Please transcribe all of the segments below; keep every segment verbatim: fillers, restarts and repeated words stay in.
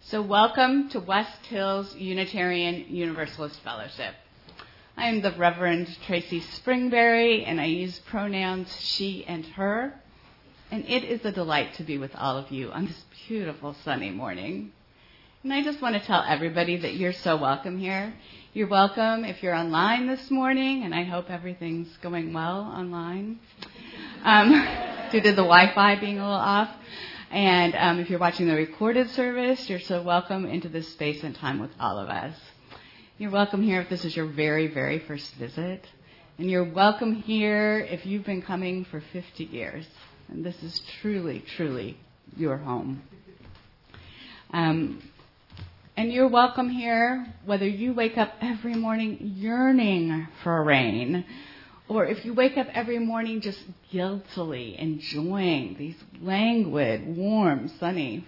So welcome to West Hills Unitarian Universalist Fellowship. I am the Reverend Tracy Springberry, and I use pronouns she and her. And it is a delight to be with all of you on this beautiful sunny morning. And I just want to tell everybody that you're so welcome here. You're welcome if you're online this morning, and I hope everything's going well online um, due to the Wi-Fi being a little off. And um, if you're watching the recorded service, you're so welcome into this space and time with all of us. You're welcome here if this is your very, very first visit. And you're welcome here if you've been coming for fifty years. And this is truly, truly your home. Um, and you're welcome here whether you wake up every morning yearning for rain, or if you wake up every morning just guiltily enjoying these languid, warm, sunny.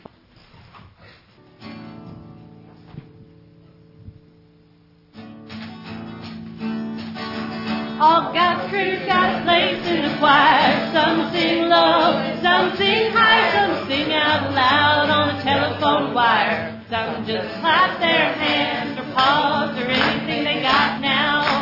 All God's critters got a place in the choir. Some sing low, some sing high, some sing out loud on the telephone wire. Some just clap their hands or paws or anything they got now.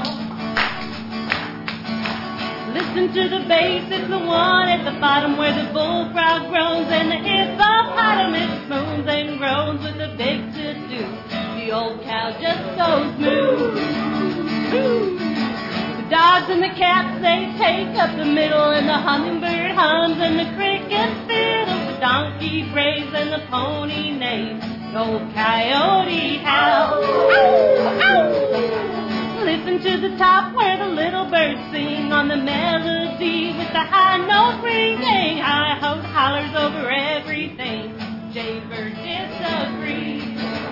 Listen to the bass, it's the one at the bottom where the bullfrog groans and the hippopotamus moans and groans with a big to-do. The old cow just goes moo. Moo. The dogs and the cats, they take up the middle, and the hummingbird hums and the cricket fiddles. The donkey brays and the pony neighs. The old coyote howls. Ow, ow. Listen to the top where the little birds sing on the melody with the high note ringing. High ho hollers over everything. Jaybird disagrees.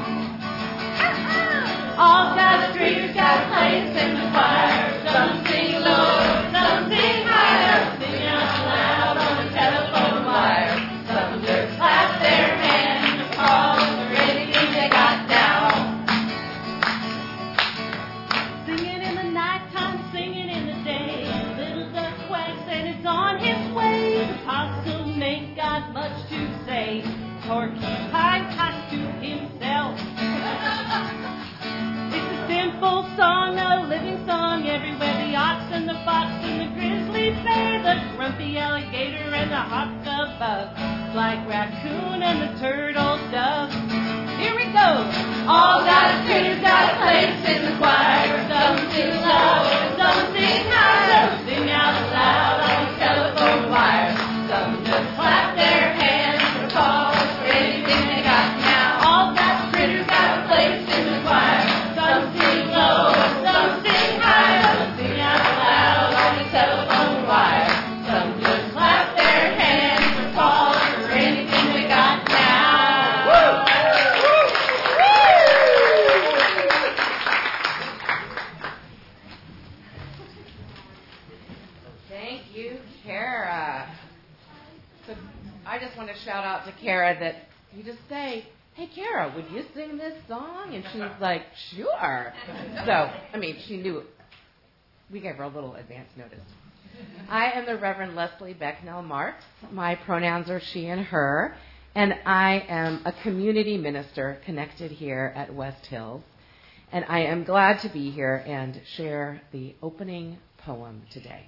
All God's creatures got a place in the choir. Some sing low, some sing higher, sing out loud on the telephone wire. Some just clap their hands or paws or anything they got down. Singing in the nighttime, singing in the day. Little duck quacks and it's on his way. The possum ain't got much to say. Porcupine talks to himself. Simple song, a living song, everywhere the ox and the fox and the grizzly bear, the grumpy alligator and the hopka bug, like raccoon and the turtle dove. Here we go. All God's critters got a place in the choir. Some sing low, some sing high, some sing out loud on the telephone wire. Some just clap their hands or call for anything they got now. All God's critters got a place in the choir. Some sing low, some sing high, some sing out loud on the telephone wire. Some just clap their hands or call for anything we got now. Woo! Thank you, Kara. So I just want to shout out to Kara that you just say, hey, Kara, would you sing this song? And she's like, sure. So, I mean, she knew. We gave her a little advance notice. I am the Reverend Leslie Becknell Marks. My pronouns are she and her. And I am a community minister connected here at West Hills. And I am glad to be here and share the opening poem today.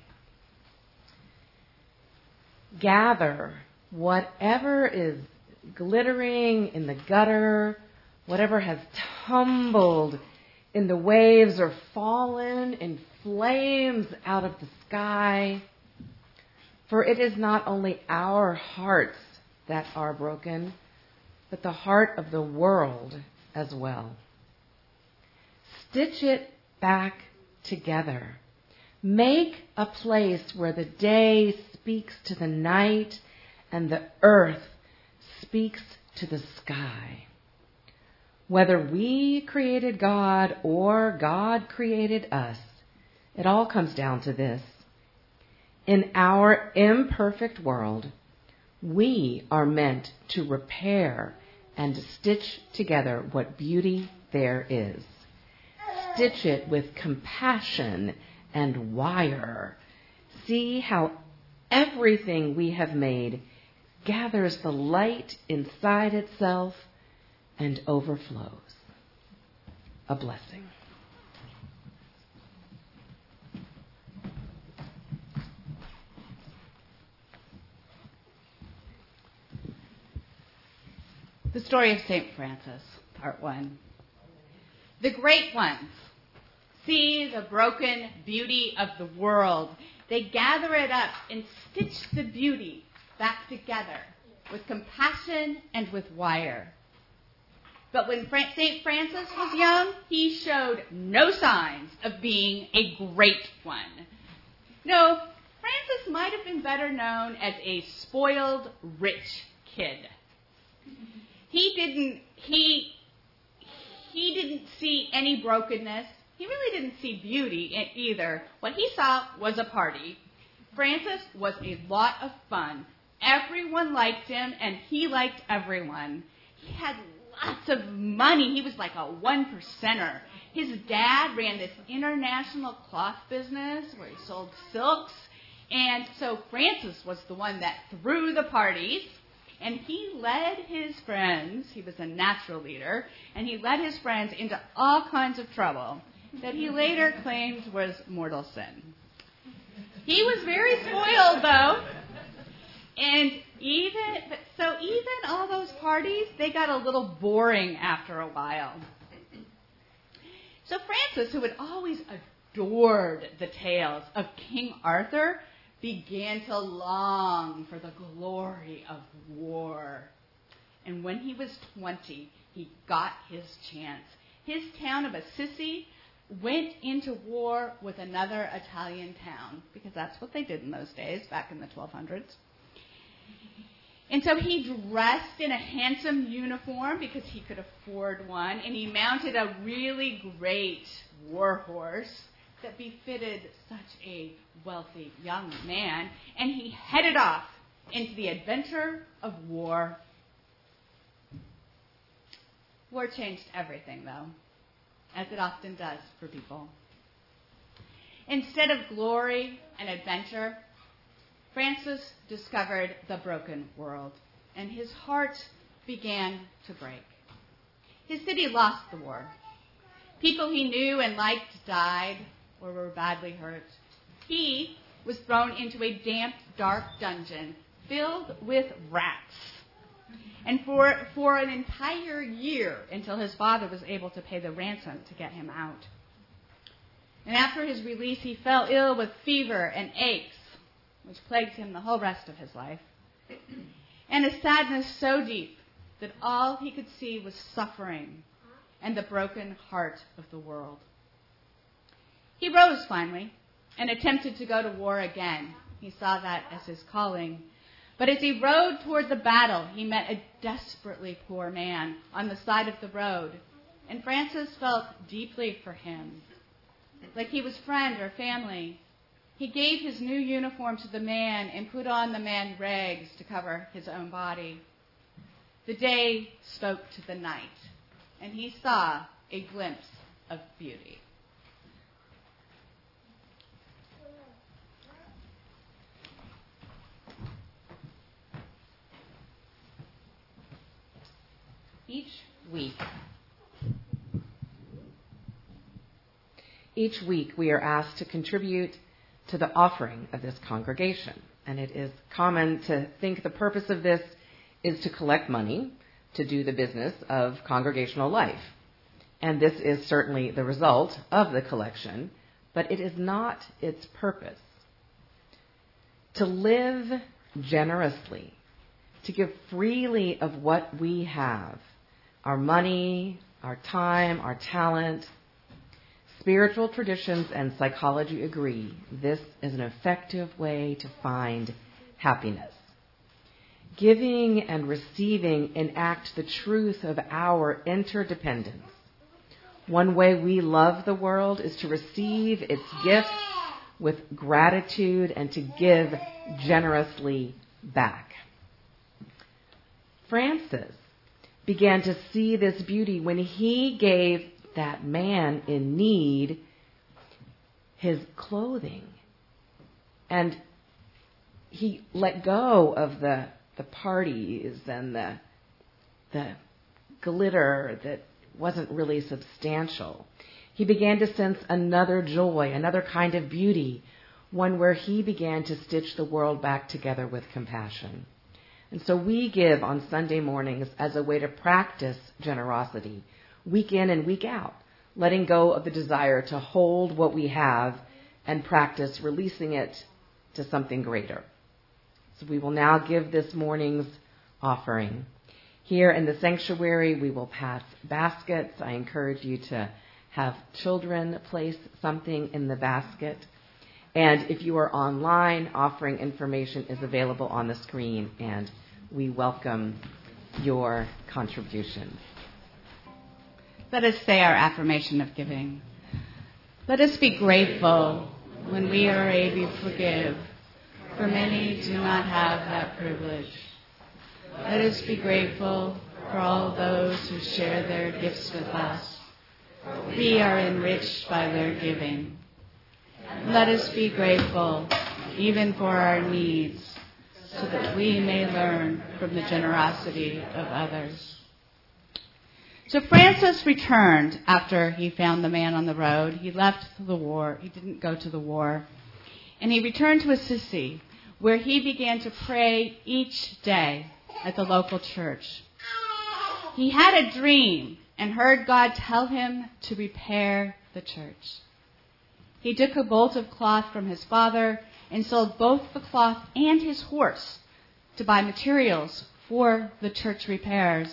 Gather whatever is glittering in the gutter, whatever has tumbled in the waves or fallen in flames out of the sky. For it is not only our hearts that are broken, but the heart of the world as well. Stitch it back together. Make a place where the day speaks to the night and the earth speaks to the sky. Whether we created God or God created us, it all comes down to this. In our imperfect world, we are meant to repair and stitch together what beauty there is. Stitch it with compassion and wire. See how everything we have made gathers the light inside itself and overflows. A blessing. The story of Saint Francis, part one. The great ones see the broken beauty of the world. They gather it up and stitch the beauty back together with compassion and with wire. But when Saint Francis was young, he showed no signs of being a great one. No, Francis might have been better known as a spoiled rich kid. He didn't, he, he didn't see any brokenness. He really didn't see beauty in either. What he saw was a party. Francis was a lot of fun. Everyone liked him, and he liked everyone. He had lots of money. He was like a one percenter. His dad ran this international cloth business where he sold silks. And so Francis was the one that threw the parties. And he led his friends, he was a natural leader, and he led his friends into all kinds of trouble that he later claimed was mortal sin. He was very spoiled, though. And even, so even all those parties, they got a little boring after a while. So Francis, who had always adored the tales of King Arthur, began to long for the glory of war. And when he was twenty, he got his chance. His town of Assisi went into war with another Italian town, because that's what they did in those days, back in the twelve hundreds. And so he dressed in a handsome uniform because he could afford one, and he mounted a really great war horse that befitted such a wealthy young man, and he headed off into the adventure of war. War changed everything, though, as it often does for people. Instead of glory and adventure, Francis discovered the broken world, and his heart began to break. His city lost the war. People he knew and liked died or were badly hurt. He was thrown into a damp, dark dungeon filled with rats. And for, for an entire year, until his father was able to pay the ransom to get him out. And after his release, he fell ill with fever and aches, which plagued him the whole rest of his life. And a sadness so deep that all he could see was suffering and the broken heart of the world. He rose finally and attempted to go to war again. He saw that as his calling. But as he rode toward the battle, he met a desperately poor man on the side of the road. And Francis felt deeply for him, like he was friend or family. He gave his new uniform to the man and put on the man rags to cover his own body. The day spoke to the night, and he saw a glimpse of beauty. Each week, each week we are asked to contribute to the offering of this congregation. And it is common to think the purpose of this is to collect money to do the business of congregational life. And this is certainly the result of the collection, but it is not its purpose. To live generously, to give freely of what we have, our money, our time, our talent. Spiritual traditions and psychology agree this is an effective way to find happiness. Giving and receiving enact the truth of our interdependence. One way we love the world is to receive its gifts with gratitude and to give generously back. Francis began to see this beauty when he gave that man in need his clothing. And he let go of the the parties and the the glitter that wasn't really substantial. He began to sense another joy, another kind of beauty, one where he began to stitch the world back together with compassion. And so we give on Sunday mornings as a way to practice generosity, week in and week out, letting go of the desire to hold what we have and practice releasing it to something greater. So we will now give this morning's offering. Here in the sanctuary, we will pass baskets. I encourage you to have children place something in the basket. And if you are online, offering information is available on the screen, and we welcome your contributions. Let us say our affirmation of giving. Let us be grateful when we are able to forgive, for many do not have that privilege. Let us be grateful for all those who share their gifts with us. We are enriched by their giving. Let us be grateful even for our needs, so that we may learn from the generosity of others. So Francis returned after he found the man on the road. He left the war. He didn't go to the war. And he returned to Assisi, where he began to pray each day at the local church. He had a dream and heard God tell him to repair the church. He took a bolt of cloth from his father and sold both the cloth and his horse to buy materials for the church repairs.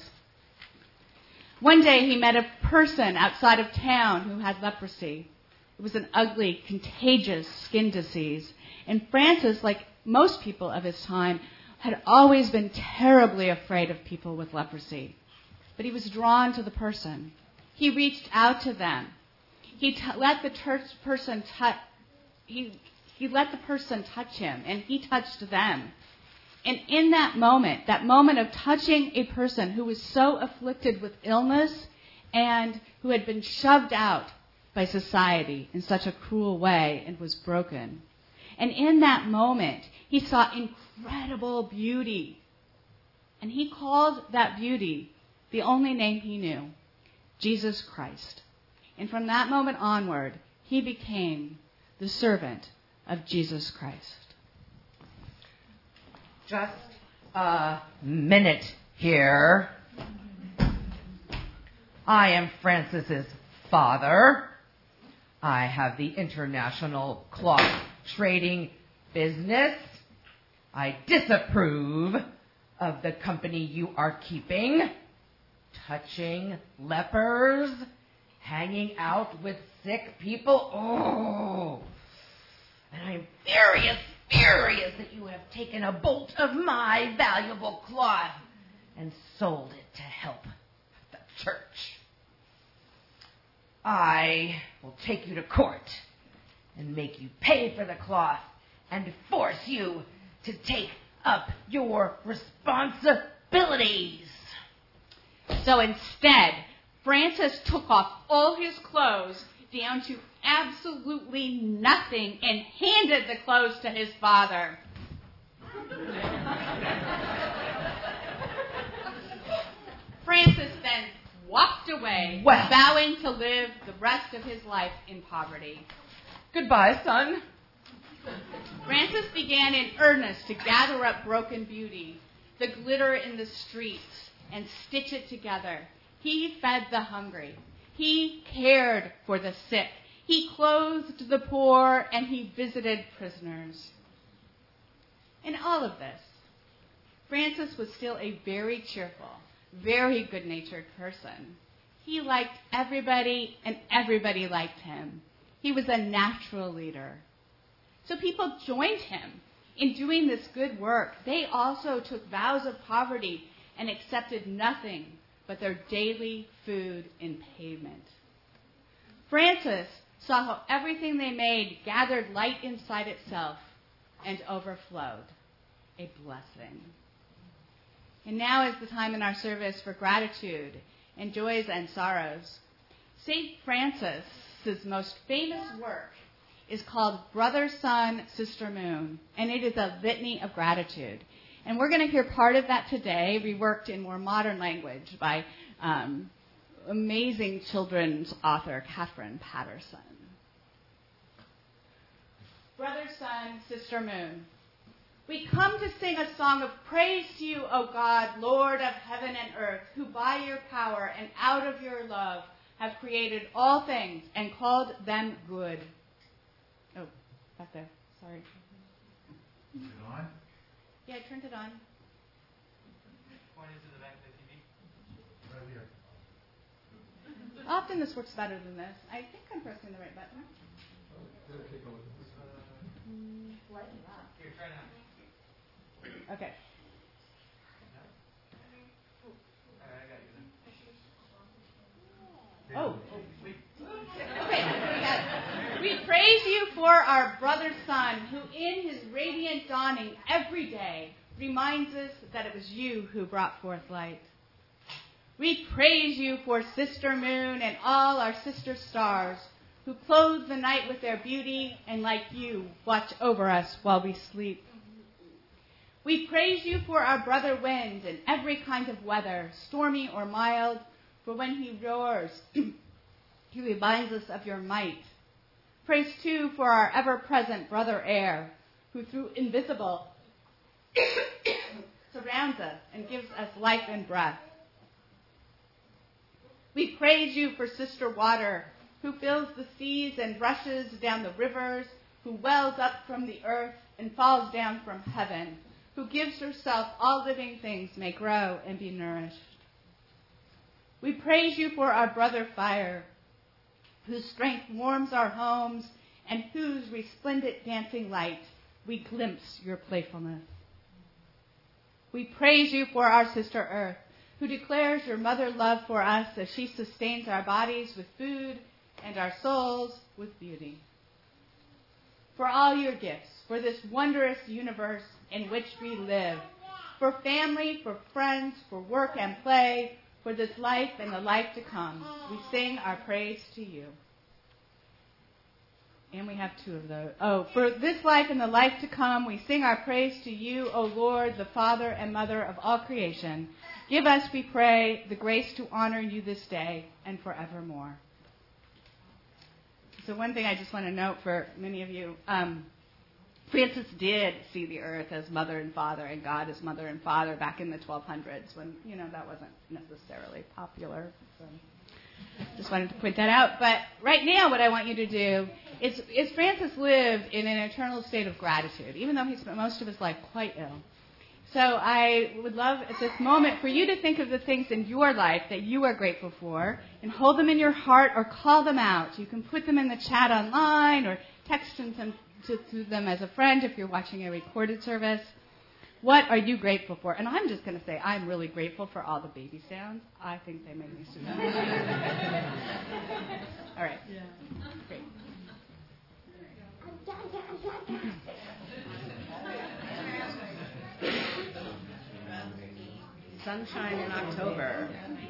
One day he met a person outside of town who had leprosy. It was an ugly, contagious skin disease. And Francis, like most people of his time, had always been terribly afraid of people with leprosy. But he was drawn to the person. He reached out to them. He t- let the church person touch. He he let the person touch him, and he touched them. And in that moment, that moment of touching a person who was so afflicted with illness and who had been shoved out by society in such a cruel way and was broken. And in that moment, he saw incredible beauty. And he called that beauty the only name he knew, Jesus Christ. And from that moment onward, he became the servant of Jesus Christ. Just a minute here. I am Francis's father. I have the international cloth trading business. I disapprove of the company you are keeping, touching lepers, hanging out with sick people. Oh, and I'm furious, furious that you have taken a bolt of my valuable cloth and sold it to help the church. I will take you to court and make you pay for the cloth and force you to take up your responsibilities. So instead, Francis took off all his clothes down to absolutely nothing and handed the clothes to his father. Francis then walked away, Well. vowing to live the rest of his life in poverty. Goodbye, son. Francis began in earnest to gather up broken beauty, the glitter in the streets, and stitch it together. He fed the hungry. He cared for the sick. He clothed the poor, and he visited prisoners. In all of this, Francis was still a very cheerful, very good-natured person. He liked everybody, and everybody liked him. He was a natural leader. So people joined him in doing this good work. They also took vows of poverty and accepted nothing but their daily food in payment. Francis saw how everything they made gathered light inside itself and overflowed. A blessing. And now is the time in our service for gratitude and joys and sorrows. Saint Francis' most famous work is called Brother, Sun, Sister, Moon, and it is a litany of gratitude. And we're going to hear part of that today, reworked in more modern language by um, amazing children's author Catherine Patterson. Brother, sun, sister, moon, we come to sing a song of praise to you, O God, Lord of heaven and earth, who by your power and out of your love have created all things and called them good. Oh, back there. Sorry. Is it on? Yeah, I turned it on. Point it to the back of the T V. Right here. Often this works better than this. I think I'm pressing the right button. Here, try now. Okay. Alright, I got you then. Oh. Okay. We praise you for our brother sun, who in his radiant dawning every day reminds us that it was you who brought forth light. We praise you for sister moon and all our sister stars, who clothe the night with their beauty and, like you, watch over us while we sleep. We praise you for our brother wind in every kind of weather, stormy or mild, for when he roars, he reminds us of your might. Praise, too, for our ever-present brother air, who through invisible surrounds us and gives us life and breath. We praise you for sister water, who fills the seas and rushes down the rivers, who wells up from the earth and falls down from heaven, who gives herself all living things may grow and be nourished. We praise you for our brother fire, whose strength warms our homes and whose resplendent dancing light we glimpse your playfulness. We praise you for our sister earth, who declares your mother love for us as she sustains our bodies with food and our souls with beauty. For all your gifts, for this wondrous universe in which we live, for family, for friends, for work and play, for this life and the life to come, we sing our praise to you. And we have two of those. Oh, for this life and the life to come, we sing our praise to you, O Lord, the Father and Mother of all creation. Give us, we pray, the grace to honor you this day and forevermore. So one thing I just want to note for many of you, um, Francis did see the earth as mother and father and God as mother and father back in the twelve hundreds when, you know, that wasn't necessarily popular. So just wanted to point that out. But right now what I want you to do is, is Francis lived in an eternal state of gratitude, even though he spent most of his life quite ill. So I would love at this moment for you to think of the things in your life that you are grateful for and hold them in your heart or call them out. You can put them in the chat online or text them to, to them as a friend if you're watching a recorded service. What are you grateful for? And I'm just going to say I'm really grateful for all the baby sounds. I think they make me super happy. All right. Yeah. Great. Sunshine in October.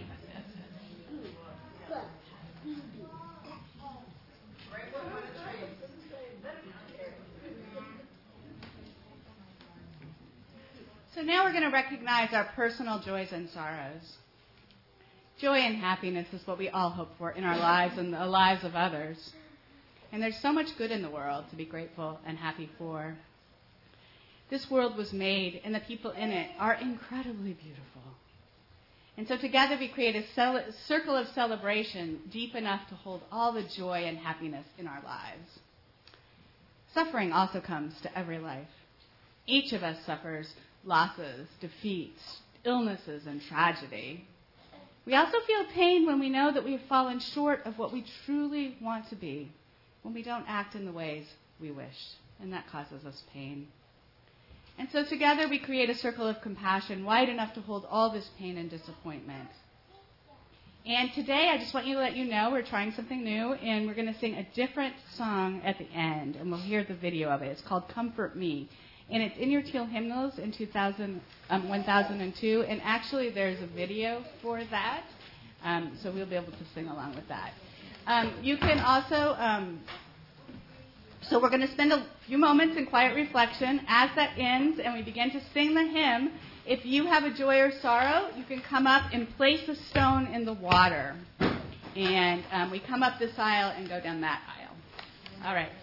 So now we're going to recognize our personal joys and sorrows. Joy and happiness is what we all hope for in our lives and the lives of others. And there's so much good in the world to be grateful and happy for. This world was made, and the people in it are incredibly beautiful. And so together we create a cel- circle of celebration deep enough to hold all the joy and happiness in our lives. Suffering also comes to every life. Each of us suffers losses, defeats, illnesses, and tragedy. We also feel pain when we know that we have fallen short of what we truly want to be, when we don't act in the ways we wish, and that causes us pain. And so together we create a circle of compassion wide enough to hold all this pain and disappointment. And today I just want you to let you know we're trying something new, and we're going to sing a different song at the end, and we'll hear the video of it. It's called Comfort Me. And it's in your teal hymnals in two thousand, um, one thousand two, and actually there's a video for that, um, so we'll be able to sing along with that. Um, you can also um, So we're going to spend a few moments in quiet reflection. As that ends and we begin to sing the hymn, if you have a joy or sorrow, you can come up and place a stone in the water. And um, we come up this aisle and go down that aisle. All right.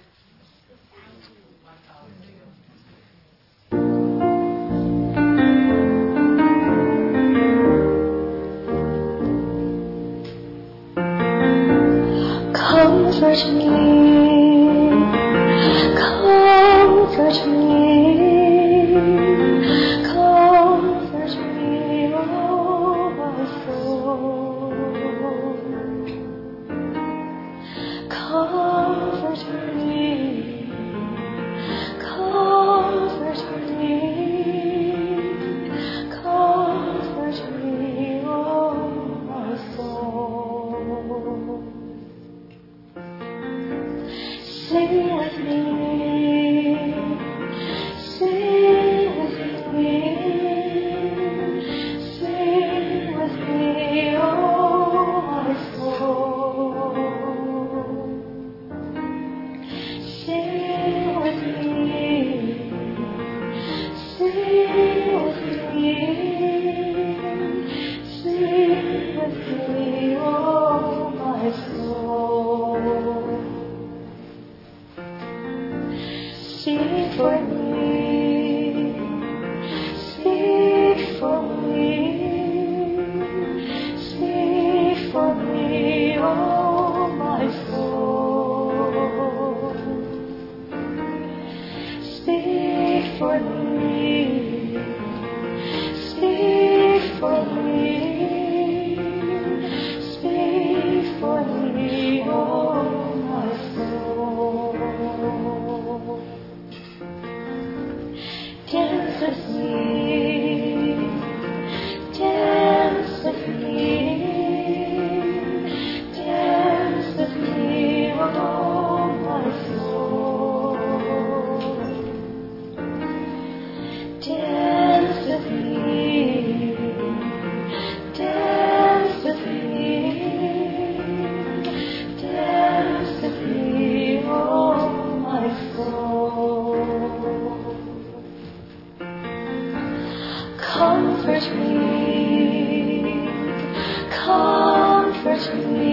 Comfort me, comfort me, comfort me, oh my soul. Comfort me, comfort me, comfort me, oh my soul. Sing with me, sing with me, sing with me, oh my soul. Sing with me, sing with me, sing with me, oh my soul. Speak for me, speak for me, speak for me, oh my soul. Speak for me, speak for me, speak for me, oh my soul. Dance with me, dance with me, dance with me, oh my soul. Dance with me, dance with me, dance with me, oh my soul. Comfort me, comfort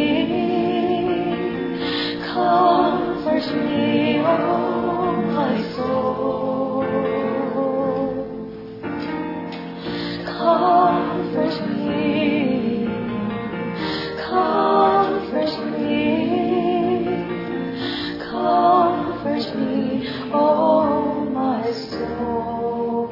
me, comfort me, oh my soul. Comfort me, comfort me, comfort me, oh my soul.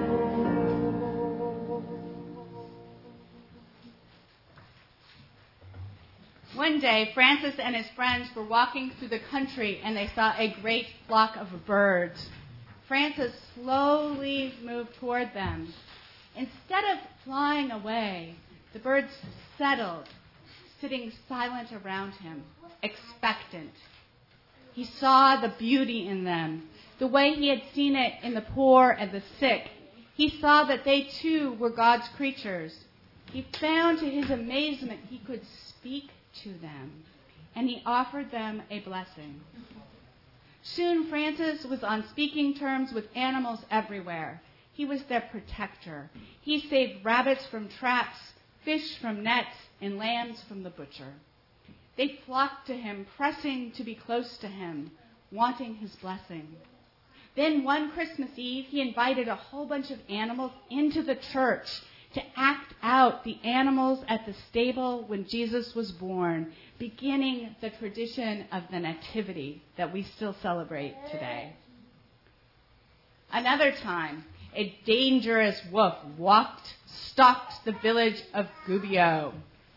One day, Francis and his friends were walking through the country and they saw a great flock of birds. Francis slowly moved toward them. Instead of flying away, the birds settled, sitting silent around him, expectant. He saw the beauty in them, the way he had seen it in the poor and the sick. He saw that they too were God's creatures. He found to his amazement he could speak to them, and he offered them a blessing. Soon Francis was on speaking terms with animals everywhere. He was their protector. He saved rabbits from traps, fish from nets, and lambs from the butcher. They flocked to him, pressing to be close to him, wanting his blessing. Then one Christmas Eve, he invited a whole bunch of animals into the church to act out the animals at the stable when Jesus was born, beginning the tradition of the Nativity that we still celebrate today. Another time, a dangerous wolf walked, stalked the village of Gubbio.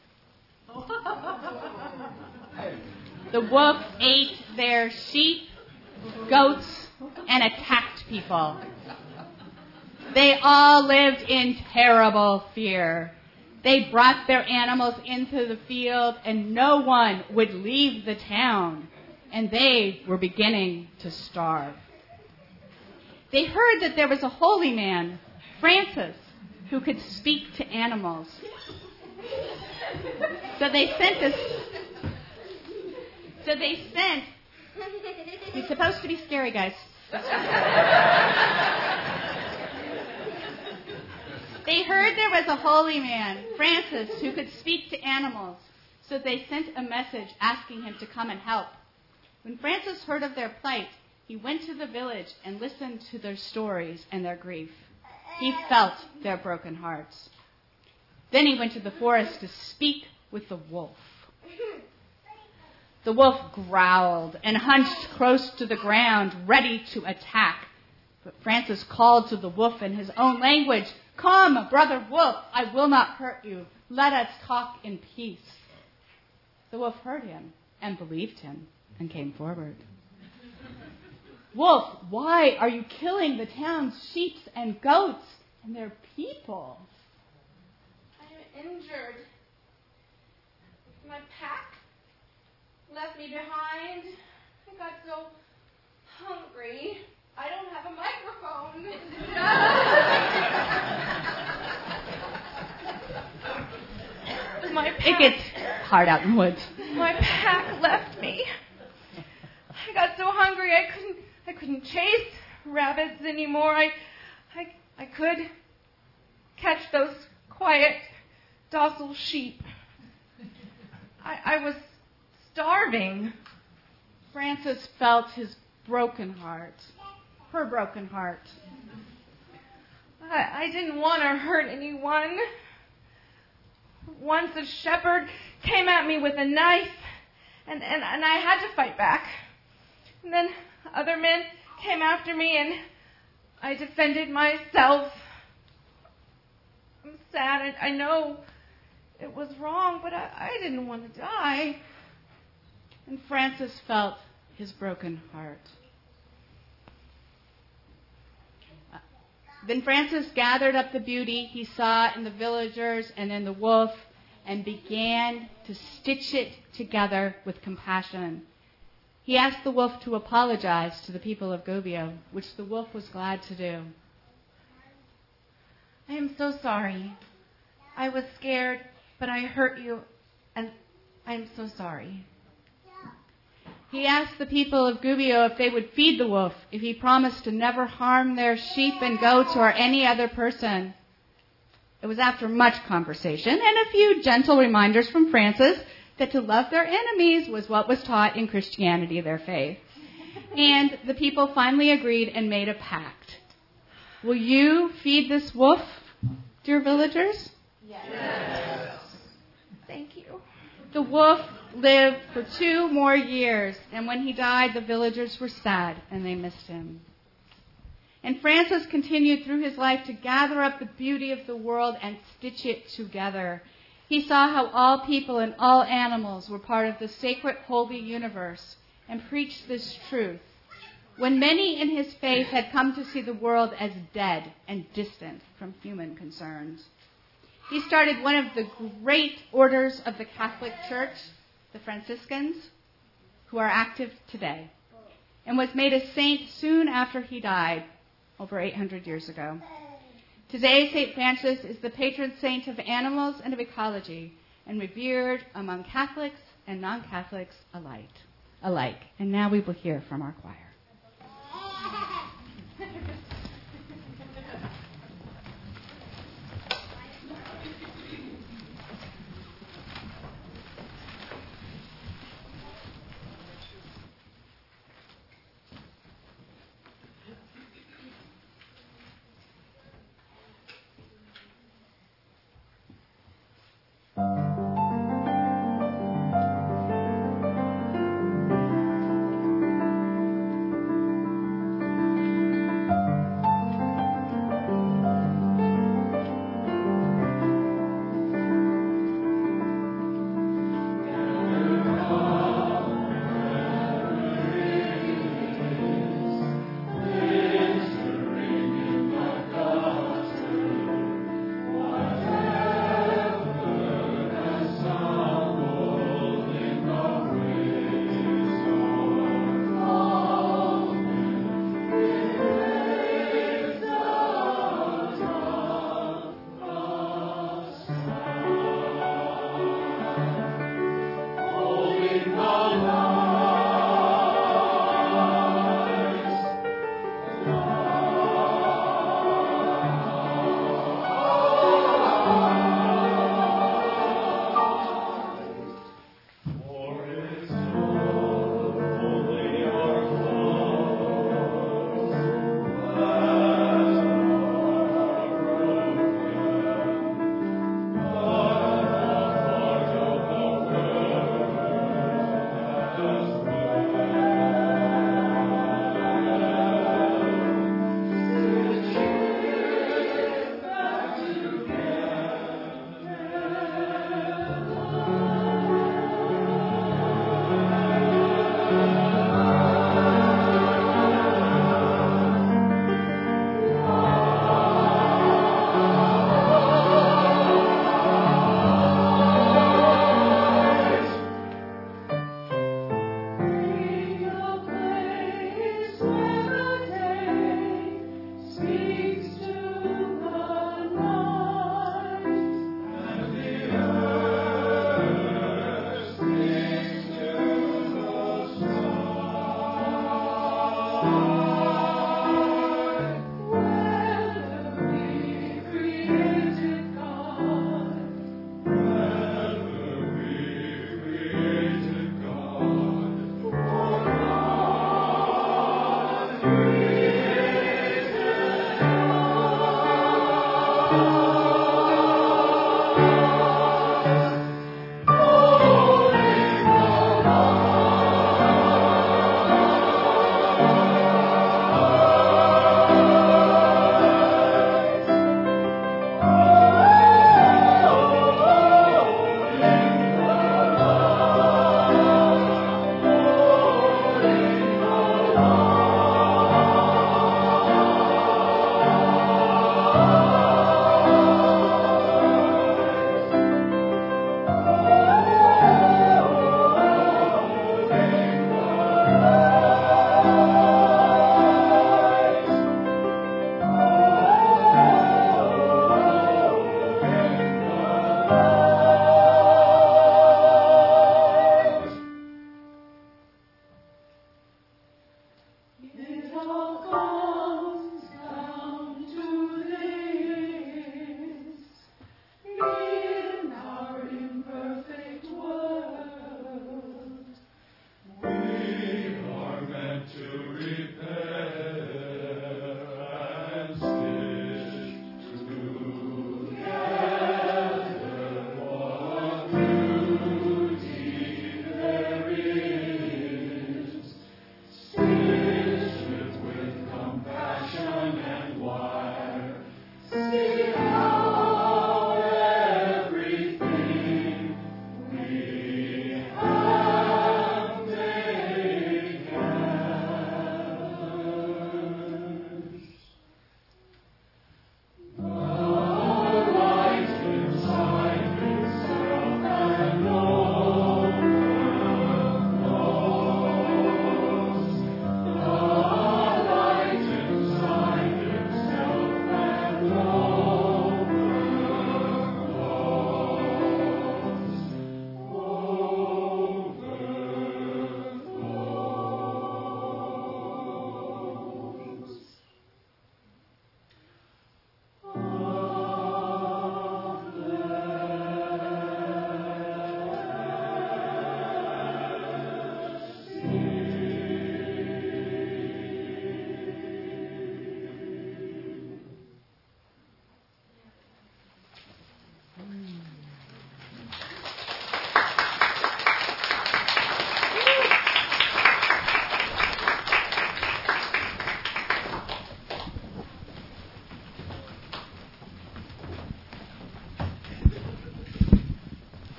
The wolf ate their sheep, goats, and attacked people. They all lived in terrible fear. They brought their animals into the field, and no one would leave the town, and they were beginning to starve. They heard that there was a holy man, Francis, who could speak to animals. So they sent a, so they sent He's supposed to be scary, guys. They heard there was a holy man, Francis, who could speak to animals, so they sent a message asking him to come and help. When Francis heard of their plight, he went to the village and listened to their stories and their grief. He felt their broken hearts. Then he went to the forest to speak with the wolf. The wolf growled and hunched close to the ground, ready to attack. But Francis called to the wolf in his own language, "Come, brother wolf, I will not hurt you. Let us talk in peace." The wolf heard him and believed him and came forward. "Wolf, why are you killing the town's sheep and goats and their people?" "I am injured. My pack left me behind. I got so hungry. I don't have a microphone." My pack, It gets hard out in the woods. my pack left me. I got so hungry I couldn't I couldn't chase rabbits anymore. I I I could catch those quiet, docile sheep. I, I was starving. Francis felt his broken heart, her broken heart. I, I didn't want to hurt anyone. Once a shepherd came at me with a knife, and, and, and I had to fight back. And then other men came after me, and I defended myself. I'm sad. I, I know it was wrong, but I, I didn't want to die. And Francis felt his broken heart. Then Francis gathered up the beauty he saw in the villagers and in the wolf and began to stitch it together with compassion. He asked the wolf to apologize to the people of Gubbio, which the wolf was glad to do. "I am so sorry. I was scared, but I hurt you, and I'm so sorry." He asked the people of Gubbio if they would feed the wolf, if he promised to never harm their sheep and goats or any other person. It was after much conversation and a few gentle reminders from Francis that to love their enemies was what was taught in Christianity, their faith. And the people finally agreed and made a pact. Will you feed this wolf, dear villagers? Yes. Thank you. The wolf lived for two more years, and when he died, the villagers were sad, and they missed him. And Francis continued through his life to gather up the beauty of the world and stitch it together. He saw how all people and all animals were part of the sacred, holy universe, and preached this truth. When many in his faith had come to see the world as dead and distant from human concerns, he started one of the great orders of the Catholic Church, the Franciscans, who are active today, and was made a saint soon after he died, over eight hundred years ago. Today, Saint Francis is the patron saint of animals and of ecology, and revered among Catholics and non-Catholics alike. alike. And now we will hear from our choir.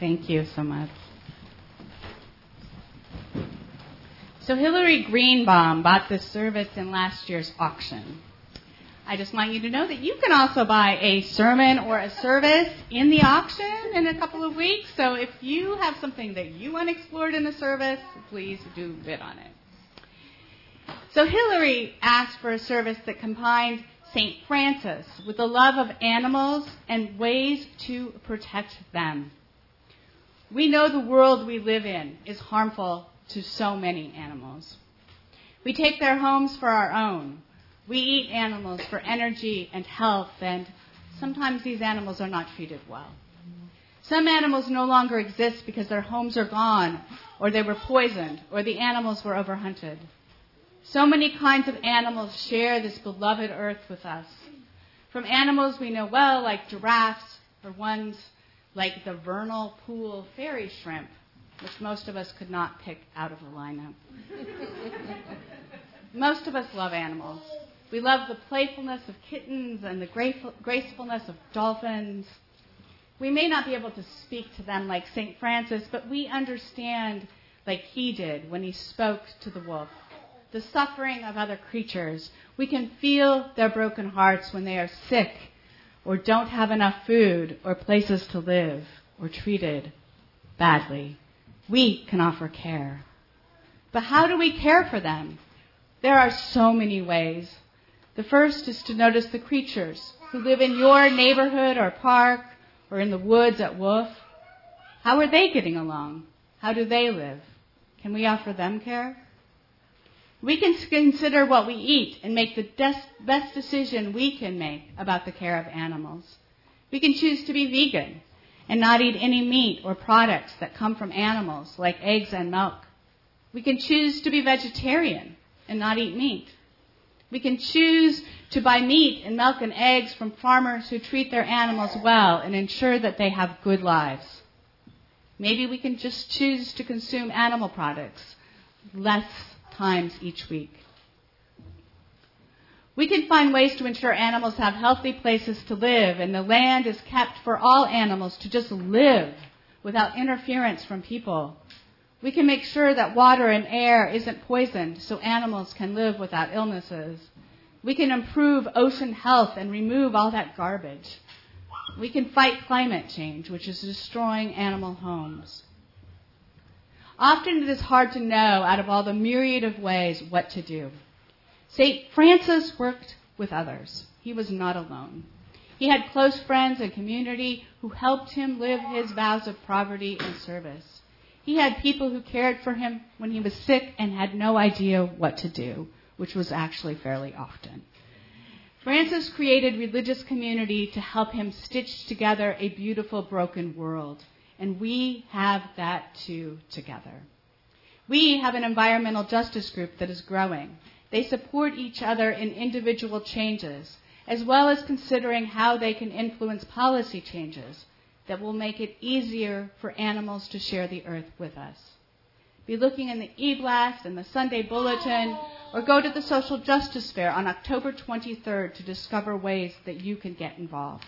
Thank you so much. So Hillary Greenbaum bought this service in last year's auction. I just want you to know that you can also buy a sermon or a service in the auction in a couple of weeks. So if you have something that you want explored in a service, please do bid on it. So Hillary asked for a service that combined Saint Francis with the love of animals and ways to protect them. We know the world we live in is harmful to so many animals. We take their homes for our own. We eat animals for energy and health, and sometimes these animals are not treated well. Some animals no longer exist because their homes are gone, or they were poisoned, or the animals were overhunted. So many kinds of animals share this beloved earth with us. From animals we know well, like giraffes, or ones like the vernal pool fairy shrimp, which most of us could not pick out of the lineup. Most of us love animals. We love the playfulness of kittens and the gracefulness of dolphins. We may not be able to speak to them like Saint Francis, but we understand like he did when he spoke to the wolf. The suffering of other creatures. We can feel their broken hearts when they are sick or don't have enough food or places to live or treated badly. We can offer care. But how do we care for them? There are so many ways. The first is to notice the creatures who live in your neighborhood or park or in the woods at Wolf. How are they getting along? How do they live? Can we offer them care? We can consider what we eat and make the best decision we can make about the care of animals. We can choose to be vegan and not eat any meat or products that come from animals like eggs and milk. We can choose to be vegetarian and not eat meat. We can choose to buy meat and milk and eggs from farmers who treat their animals well and ensure that they have good lives. Maybe we can just choose to consume animal products less times each week. We can find ways to ensure animals have healthy places to live and the land is kept for all animals to just live without interference from people. We can make sure that water and air isn't poisoned so animals can live without illnesses. We can improve ocean health and remove all that garbage. We can fight climate change, which is destroying animal homes. Often it is hard to know out of all the myriad of ways what to do. Saint Francis worked with others. He was not alone. He had close friends and community who helped him live his vows of poverty and service. He had people who cared for him when he was sick and had no idea what to do, which was actually fairly often. Francis created religious community to help him stitch together a beautiful broken world. And we have that too together. We have an environmental justice group that is growing. They support each other in individual changes, as well as considering how they can influence policy changes that will make it easier for animals to share the earth with us. Be looking in the e-blast and the Sunday Bulletin, or go to the Social Justice Fair on October twenty-third to discover ways that you can get involved.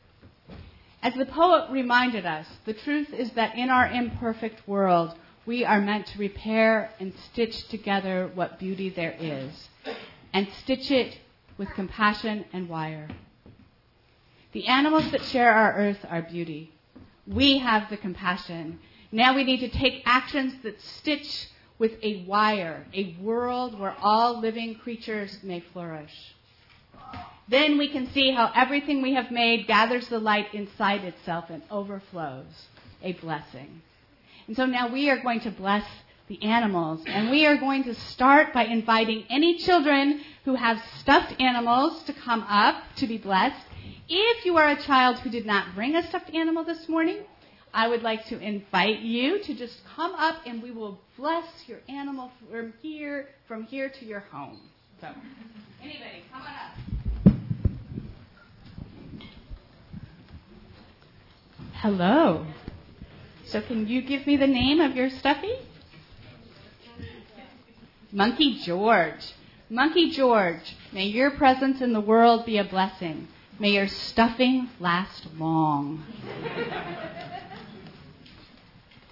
As the poet reminded us, the truth is that in our imperfect world, we are meant to repair and stitch together what beauty there is, and stitch it with compassion and wire. The animals that share our earth are beauty. We have the compassion. Now we need to take actions that stitch with a wire, a world where all living creatures may flourish. Then we can see how everything we have made gathers the light inside itself and overflows, a blessing. And so now we are going to bless the animals, and we are going to start by inviting any children who have stuffed animals to come up to be blessed. If you are a child who did not bring a stuffed animal this morning, I would like to invite you to just come up and we will bless your animal from here, from here to your home. So, anybody, come on up. Hello. So can you give me the name of your stuffy? Monkey George. Monkey George, may your presence in the world be a blessing. May your stuffing last long.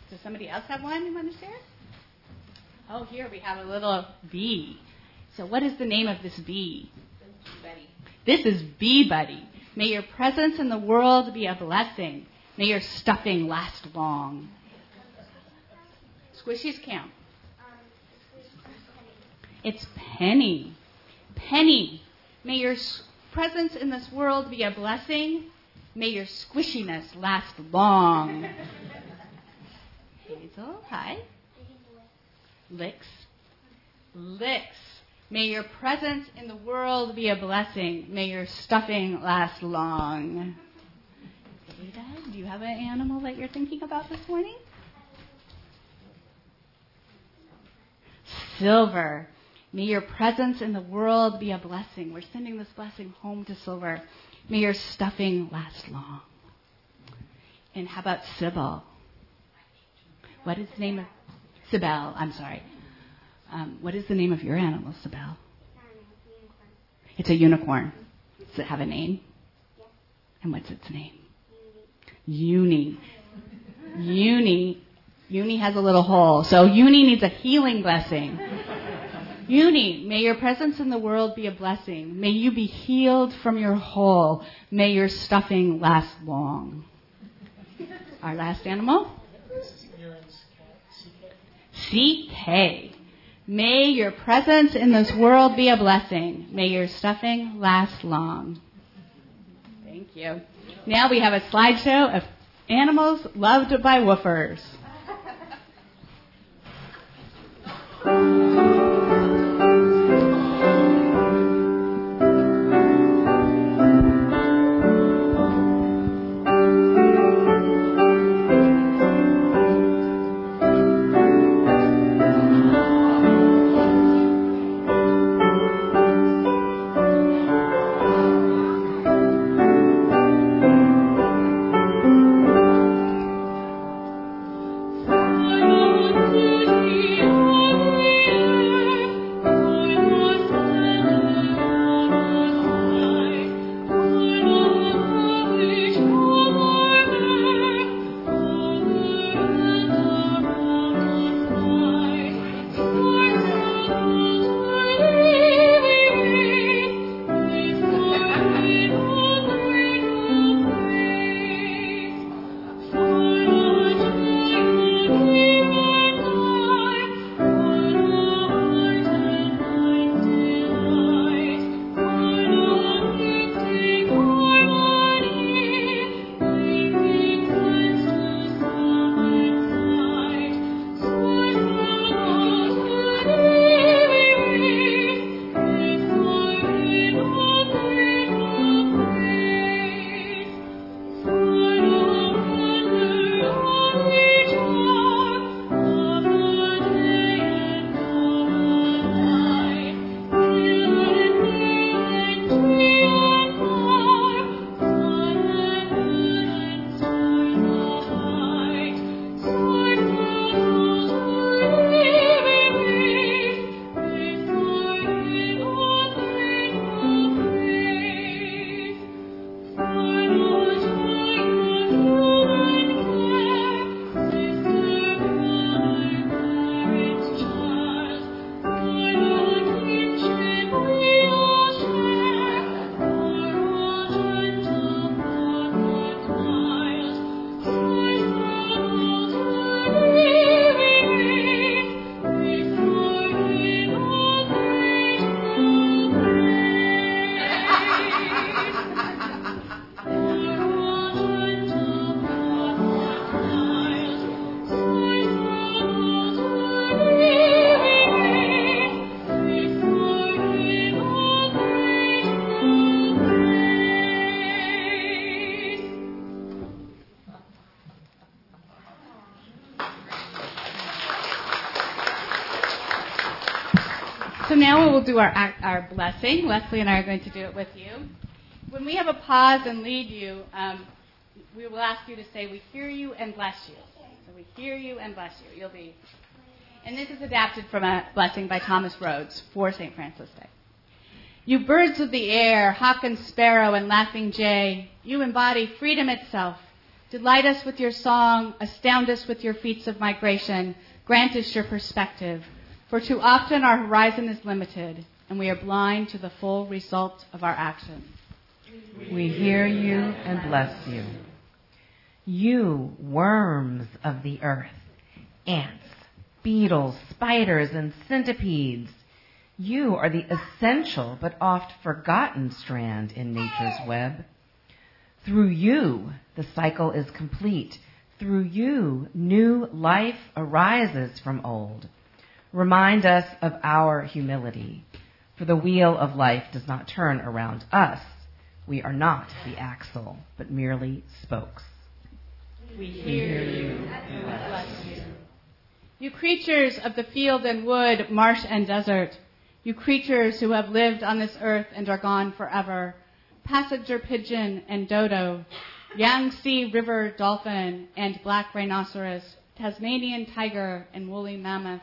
Does somebody else have one you want to share? Oh, here we have a little bee. So what is the name of this bee? Buddy. This is Bee Buddy. May your presence in the world be a blessing. May your stuffing last long. Squishies count. It's Penny. Penny. May your presence in this world be a blessing. May your squishiness last long. Hazel, hi. Licks. Licks. May your presence in the world be a blessing. May your stuffing last long. Ada, do you have an animal that you're thinking about this morning? Silver. May your presence in the world be a blessing. We're sending this blessing home to Silver. May your stuffing last long. And how about Sybil? What is the name of... Sybil, I'm sorry. Um, what is the name of your animal, Sybil? Unicorn. It's a unicorn. Does it have a name? Yes. And what's its name? Uni. Uni. Uni has a little hole. So Uni needs a healing blessing. Uni, may your presence in the world be a blessing. May you be healed from your hole. May your stuffing last long. Our last animal? C K. May your presence in this world be a blessing. May your stuffing last long. Thank you. Now we have a slideshow of animals loved by woofers. So now we will do our, our blessing. Leslie and I are going to do it with you. When we have a pause and lead you, um, we will ask you to say, "We hear you and bless you." So we hear you and bless you. You'll be. And this is adapted from a blessing by Thomas Rhodes for Saint Francis Day. You birds of the air, hawk and sparrow and laughing jay, you embody freedom itself. Delight us with your song, astound us with your feats of migration, grant us your perspective. For too often our horizon is limited, and we are blind to the full result of our action. We hear you and bless you. You, worms of the earth, ants, beetles, spiders, and centipedes, you are the essential but oft forgotten strand in nature's web. Through you, the cycle is complete. Through you, new life arises from old. Remind us of our humility, for the wheel of life does not turn around us. We are not the axle, but merely spokes. We hear you and bless you. You creatures of the field and wood, marsh and desert, you creatures who have lived on this earth and are gone forever, passenger pigeon and dodo, Yangtze River dolphin and black rhinoceros, Tasmanian tiger and woolly mammoth,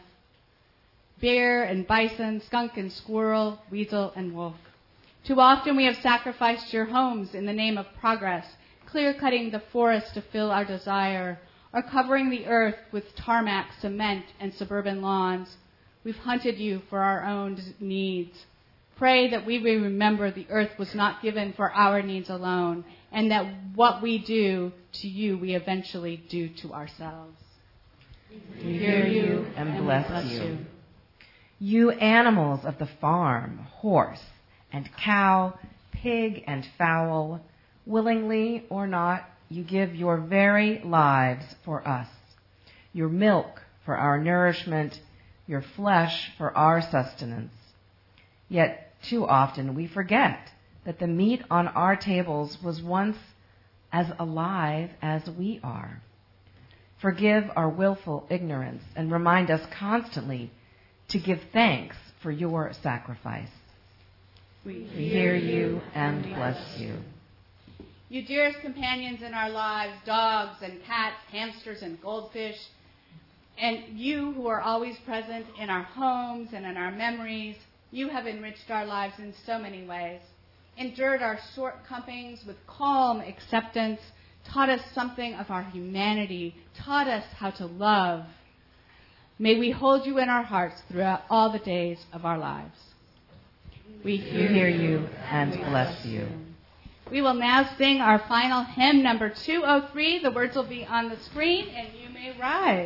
bear and bison, skunk and squirrel, weasel and wolf. Too often we have sacrificed your homes in the name of progress, clear-cutting the forest to fill our desire, or covering the earth with tarmac, cement, and suburban lawns. We've hunted you for our own needs. Pray that we may remember the earth was not given for our needs alone, and that what we do to you, we eventually do to ourselves. We hear you and bless you. You animals of the farm, horse and cow, pig and fowl, willingly or not, you give your very lives for us, your milk for our nourishment, your flesh for our sustenance. Yet too often we forget that the meat on our tables was once as alive as we are. Forgive our willful ignorance and remind us constantly to give thanks for your sacrifice. We We hear you and bless you. You dearest companions in our lives, dogs and cats, hamsters and goldfish, and you who are always present in our homes and in our memories, you have enriched our lives in so many ways, endured our shortcomings with calm acceptance, taught us something of our humanity, taught us how to love. May we hold you in our hearts throughout all the days of our lives. We We hear you and bless you. We will now sing our final hymn, number two oh three. The words will be on the screen, and you may rise.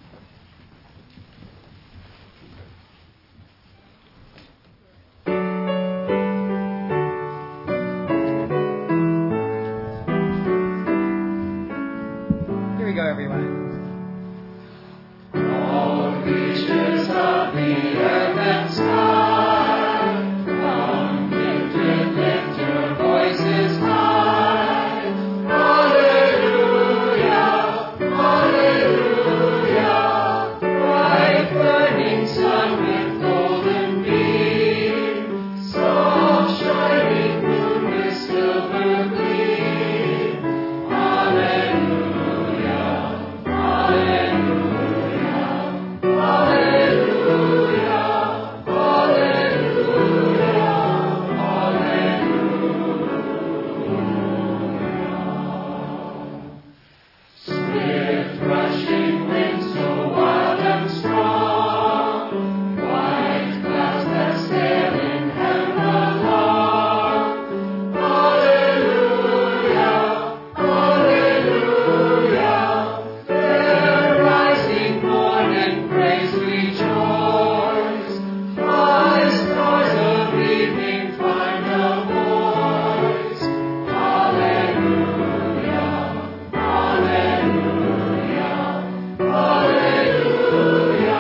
Here we go, everyone. All creatures of the earth and sky, come, gifted, lift your voices high. Hallelujah, hallelujah. Bright burning sun with golden beam, soft shining moon with silver gleam. Hallelujah, hallelujah, hallelujah, hallelujah, hallelujah. Swift rushing wind so wild and strong, white clouds that sail in heaven along. Hallelujah, hallelujah. Fair rising morn and praise rejoice. High stars of evening find a voice. Hallelujah, hallelujah, hallelujah,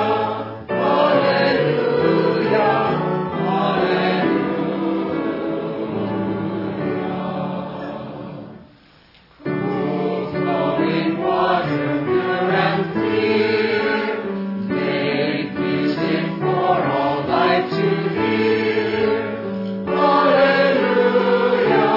hallelujah. Cool flowing water, pure and clear, make music for all life to hear. Hallelujah,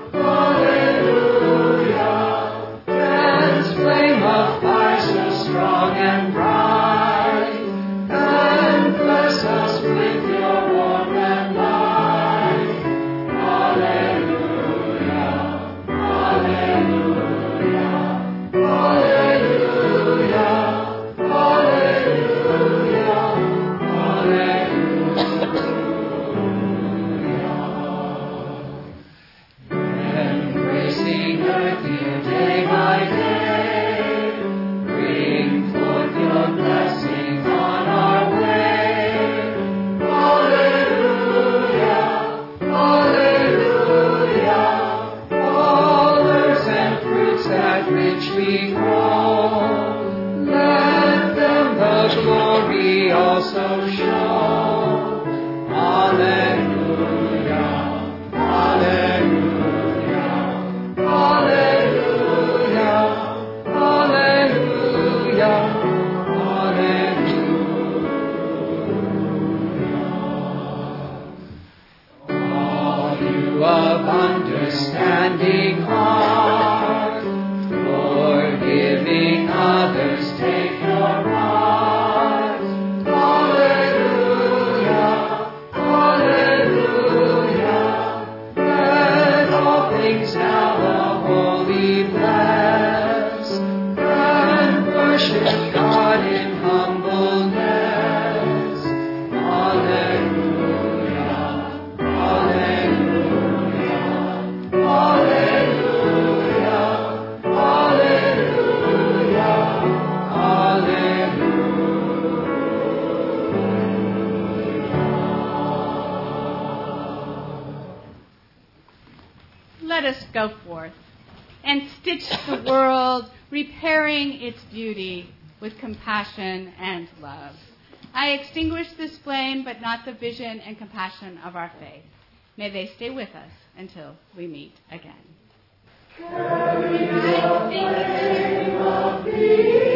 hallelujah. Dance flame of fire so strong and bright, and bless us with your warmth and light. Hallelujah, hallelujah, God's glory also show. Alleluia, alleluia, alleluia, alleluia, alleluia. All you of understanding heart, forgiving others, take your part. Alleluia, alleluia. Let all things now the holy bless, and worship God in humbleness. Alleluia, alleluia, alleluia, alleluia, alleluia. Let us go forth and stitch the world, repairing its beauty with compassion and love. I extinguish this flame, but not the vision and compassion of our faith. May they stay with us until we meet again. Carry the flame of peace.